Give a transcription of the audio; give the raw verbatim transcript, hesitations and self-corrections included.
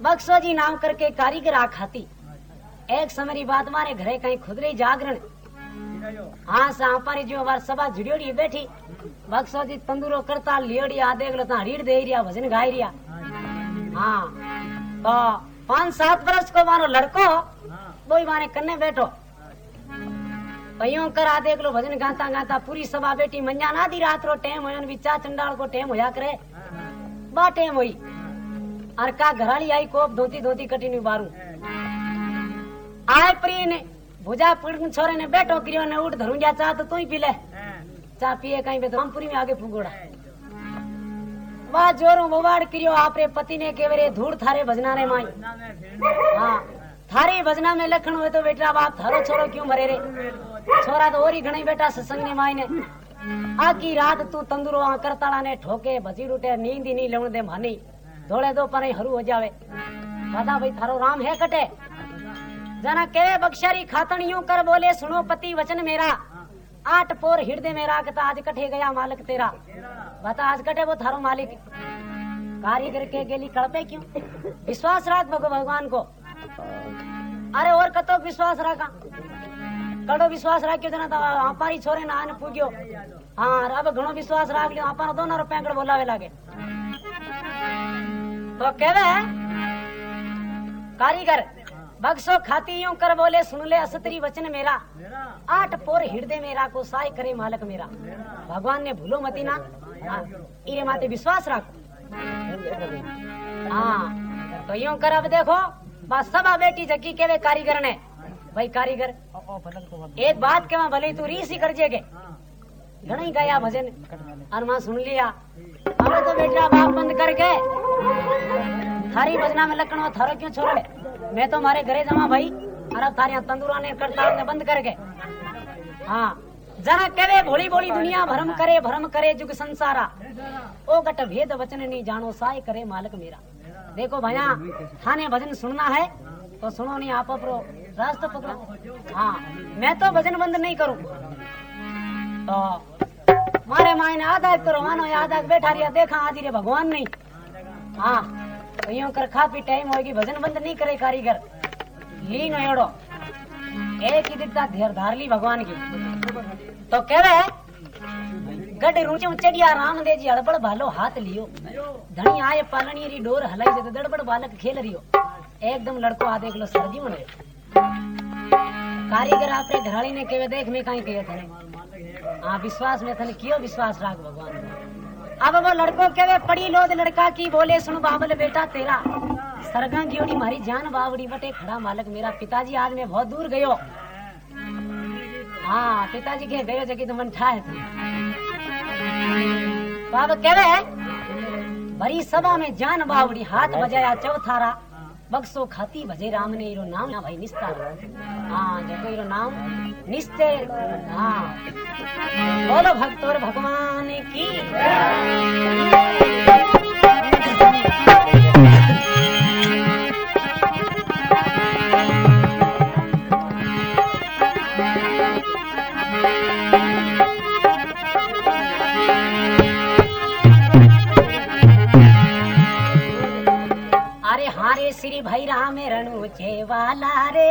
बक्सो जी नाम करके कारीगर आ खाती। एक समय बात मारे घरे कहीं खुदरे जागरण हाँ सांपारी जो बार सभा जुड़ियोड़ी बैठी बक्सो जी तंदूरो करता लियोड़ी आ देख लो ता रीड दे रिया भजन गाई रिया। हाँ तो पांच सात वर्ष को मारो लड़को वो माने कन्ने बैठो तो यूं करा देख लो भजन गाता गाता पूरी सभा बैठी मंजा ना दी रात रो टेम होयो विचा चंडाल को टेम होया करे बा टेम होई और का घराली आई कोप धोती धोती कटिनी बारू आए प्रिय ने भुजा पुड़ छोरे ने बैठो करियो ने उठ धरू जा चा तो तू ही पी ले चा पिए कहीं पे तो हम पूरी में आगे फुगोड़ा वाह जोरों बवाड़ करियो आपरे पति ने केवरे धूड़ थारे भजना रे माई। हाँ थारे भजना में लखन हुए तो बेटा बाप थारो छोरो क्यों मरे रे छोरा तो और ही घणी बेटा सत्संग ने माई ने आकी रात तू तंदुरो आ करताड़ा ने ठोके भजी उठे नींद ही नहीं लेवन दे मानी धोले दो पर हरू हो जावे दादा भाई थारो राम है कटे जना केवे बख्शरी खातन यूं कर बोले सुनो पति वचन मेरा आठ पोर हृदय मेरा कता आज कटे गया मालिक तेरा बता आज कटे वो थारो मालिक कारीगर के गेली कड़पे क्यों विश्वास राख भगवान को अरे और कतो विश्वास रखा कड़ो विश्वास राख्यो जना तो हमारी छोरे ना आने पूग्यो। हाँ अब घणो विश्वास राख लियो अपन दोनों पैंकड़ बोलावे लागे तो कहवे कारीगर बक्सो खाती यूं कर बोले सुन ले असतरी वचन मेरा आठ पोर हृदय मेरा को साय करे मालक मेरा भगवान ने भूलो मती ना। हाँ इरे माते विश्वास रख। हाँ तो यूं कर अब देखो बस सभा बेटी जकी केवे कारीगर ने भाई कारीगर एक बात के भले तू रीस ही कर जेगे घणई गाया भजन और मां सुन लिया हमें तो बेटा बाप बंद करके थारी भजना में लकड़ो थारो क्यों छोड़े मैं तो मारे घरे जमा भाई और अब थारिया तंदूरा ने करता ने बंद करके। हाँ जना कहे भोली भोली दुनिया भरम करे भरम करे जुग संसारा ओ गट भेद वचन नहीं जानो साय करे मालिक मेरा। देखो भैया थाने भजन सुनना है तो सुनो नहीं आप अपरो रास्ता पकड़ो। हाँ मैं तो भजन बंद नहीं करूं तो मारे मायने आधा करो मानो आधा बैठा रिया देखा आज रे भगवान नहीं। हाँ तो यूं कर खा पी टाइम होगी भजन बंद नहीं करे कारीगर लीन एड़ो एक ही दिखता धेर धार ली भगवान की तो कह रहे गड रूचे चढ़िया राम दे जी हड़बड़ भालो हाथ लियो धनी आए पालनी री डोर हलाई दे दड़बड़ बालक खेल रियो एकदम लड़को आ देख लो सर्दी में कारीगर आपरे घराली ने केवे देख में कहीं कहे थे हाँ विश्वास में थने कियो विश्वास राख भगवान। अब वो लड़को केवे पड़ी लोद लड़का की बोले सुन बाबल बेटा तेरा सरगा की ओड़ी मारी जान बावड़ी बटे खड़ा मालक मेरा पिताजी आज मैं बहुत दूर गयो। हाँ पिताजी के गयो जगी तो मन ठाए थे बाबा केवे बड़ी सभा में जान बावड़ी हाथ बजाया चौथारा बक्सो खाती भजे राम ने इरो नाम ना भाई निस्तार। हाँ जब इरो नाम निश्चय। हाँ बोलो भक्त और भगवान की। अरे हारे श्री भाई राम रणुचे वाला रे